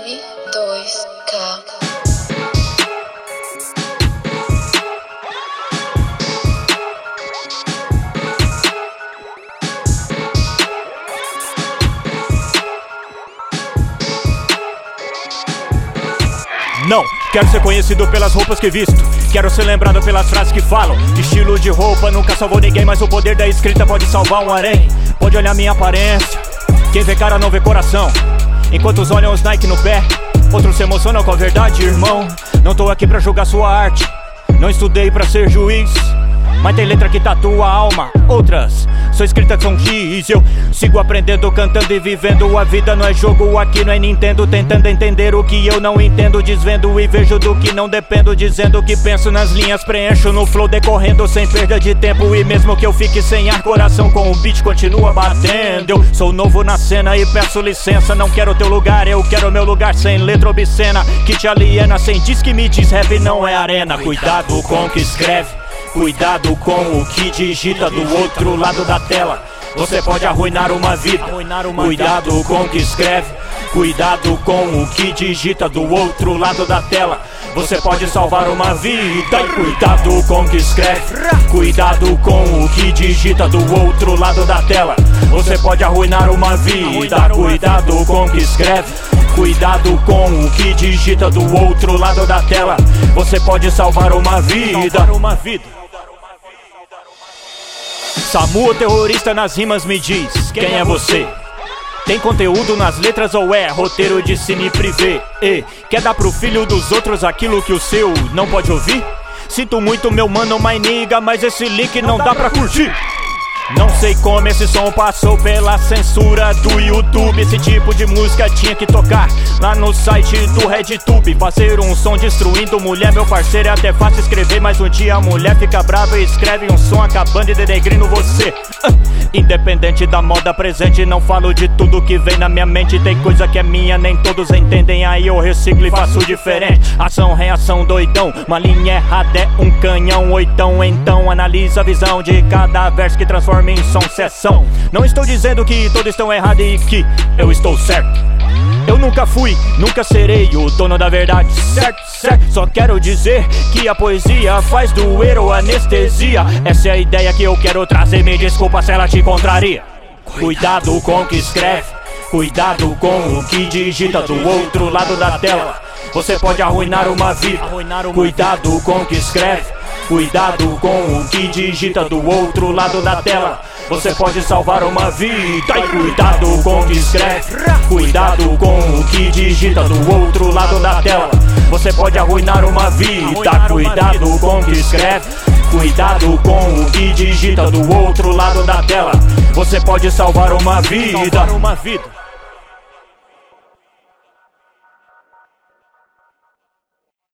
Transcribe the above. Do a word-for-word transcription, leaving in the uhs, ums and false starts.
L dois K. Não, quero ser conhecido pelas roupas que visto. Quero ser lembrado pelas frases que falam. Estilo de roupa nunca salvou ninguém, mas o poder da escrita pode salvar um harém. Pode olhar minha aparência, quem vê cara não vê coração. Enquanto os olham os Nike no pé, outros se emocionam com a verdade, irmão. Não tô aqui pra julgar sua arte, não estudei pra ser juiz, mas tem letra que tatua a alma, outras são escritas com giz. Eu sigo aprendendo, cantando e vivendo. A vida não é jogo, aqui não é Nintendo. Tentando entender o que eu não entendo, desvendo e vejo do que não dependo. Dizendo que penso nas linhas, preencho no flow, decorrendo sem perda de tempo. E mesmo que eu fique sem ar, coração com o beat continua batendo. Eu sou novo na cena e peço licença. Não quero teu lugar, eu quero meu lugar. Sem letra obscena que te aliena, sem diz que me diz rap não é arena. Cuidado com o que escreve, cuidado com o que digita do outro lado da tela. Você pode arruinar uma vida. Cuidado com o que escreve, cuidado com o que digita do outro lado da tela. Você pode salvar uma vida. E cuidado com o que escreve, cuidado com o que digita do outro lado da tela. Você pode arruinar uma vida. Cuidado com o que escreve, cuidado com o que digita do outro lado da tela. Você pode salvar uma vida. Samu, o terrorista nas rimas, me diz, quem é você? Tem conteúdo nas letras ou é roteiro de cine privê? E quer dar pro filho dos outros aquilo que o seu não pode ouvir? Sinto muito, meu mano, my nigga, mas esse link não dá pra curtir. Não sei como esse som passou pela censura do YouTube. Esse tipo de música tinha que tocar lá no site do RedTube. Fazer um som destruindo mulher, meu parceiro, é até fácil escrever, mas um dia a mulher fica brava e escreve um som acabando e denegrindo você. uh, Independente da moda presente, não falo de tudo que vem na minha mente. Tem coisa que é minha, nem todos entendem, aí eu reciclo e faço diferente. Ação, reação, doidão, uma linha errada é um canhão. Oitão, então analisa a visão de cada verso que transforma em som, sessão. Não estou dizendo que todos estão errados e que eu estou certo. Eu nunca fui, nunca serei o dono da verdade, certo, certo. Só quero dizer que a poesia faz doer ou anestesia. Essa é a ideia que eu quero trazer, me desculpa se ela te contraria. Cuidado com o que escreve, cuidado com o que digita do outro lado da tela. Você pode arruinar uma vida. Cuidado com o que escreve, cuidado com o que digita do outro lado da tela. Você pode salvar uma vida. E cuidado com o que escreve, cuidado com o que digita do outro lado da tela. Você pode arruinar uma vida. Cuidado com o que escreve, cuidado com o que digita do outro lado da tela. Você pode salvar uma vida.